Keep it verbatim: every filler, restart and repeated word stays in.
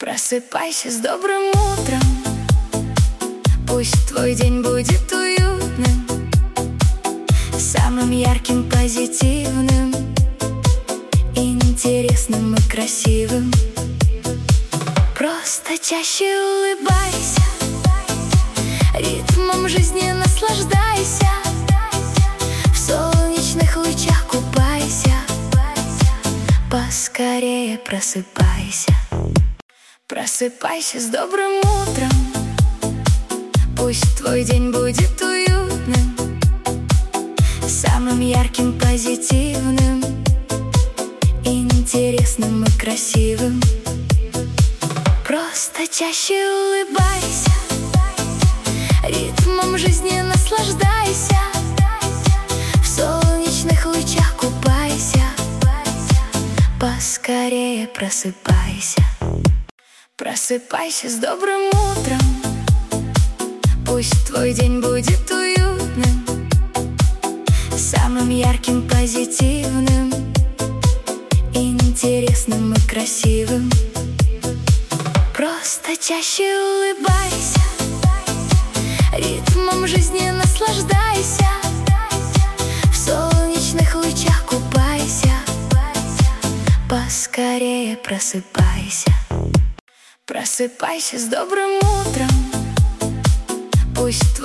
Просыпайся с добрым утром, пусть твой день будет уютным, самым ярким, позитивным, интересным и красивым. Просто чаще улыбайся, ритмом жизни наслаждайся, в солнечных лучах купайся, поскорее просыпайся. Просыпайся с добрым утром, пусть твой день будет уютным, самым ярким, позитивным, интересным и красивым. Просто чаще улыбайся, ритмом жизни наслаждайся, в солнечных лучах купайся, поскорее просыпайся. Просыпайся с добрым утром, пусть твой день будет уютным, самым ярким, позитивным, интересным и красивым. Просто чаще улыбайся, ритмом жизни наслаждайся, в солнечных лучах купайся, поскорее просыпайся. Просыпайся с добрым утром, пусть твой